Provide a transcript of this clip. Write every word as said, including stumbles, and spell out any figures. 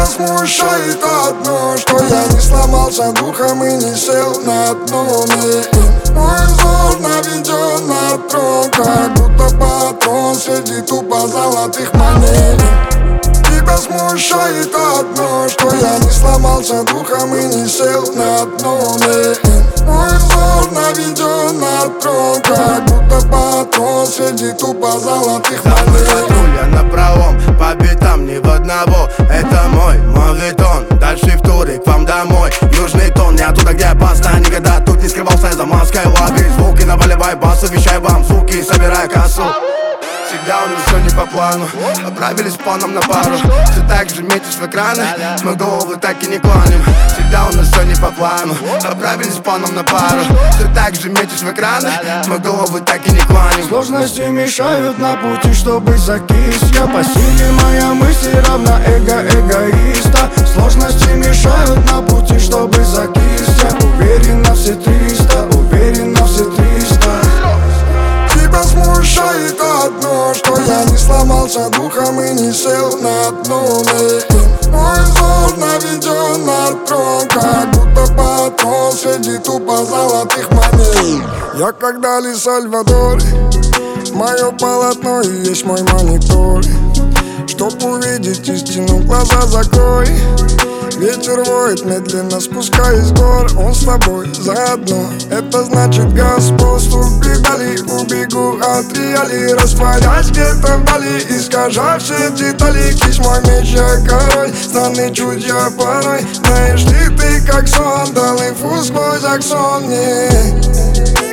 смущает одно, что я не сломался духом и не сел на дно. Мой взор наведен на трон, как будто патрон среди тупо золотых монет. Тебя смущает одно, что я не сломался духом и не сел на дно. Мой взор наведен на трон, как будто патрон среди тупо золотых монет. Я на правом, по битам ни в одного. Это мой мавитон, дальше в туре к вам домой. Южный тон, не оттуда, где я постоянно никогда тут не скрывался за маской лобби. Звуки наваливай бас, вещай вам, суки, собирай кассу. Всегда у нас все не по плану, отправились планом на пару. Все так же метишь в экраны, мы головы так и не клоним. Всегда у нас все не по плану, отправились планом на пару. Все так же метишь в экраны, мы головы так и не клоним. Сложности мешают на пути, чтобы закис. Я по силе, моя мысль равна эго эгоиста. Сложности мешают на пути, чтобы закис. Я уверен на все триста, уверен на все триста. Тебя смущает одно, что я не сломался духом и не сел на дно. Мой взор наведен на трон, как будто патрон среди тупо золотых монет. Я как Дали Сальвадор, мое полотно и есть мой монитор. Чтоб увидеть истину, глаза закрой. Ветер воет, медленно спускаясь с гор. Он с тобой заодно, это значит Господь. Ступи вдали, убегу от реалий, растворясь где-то вдали, искажая все детали. Кись мой меч, я король, странный чуть я порой. Знаешь ли ты, как сон, дал инфу сквозь аксон мне.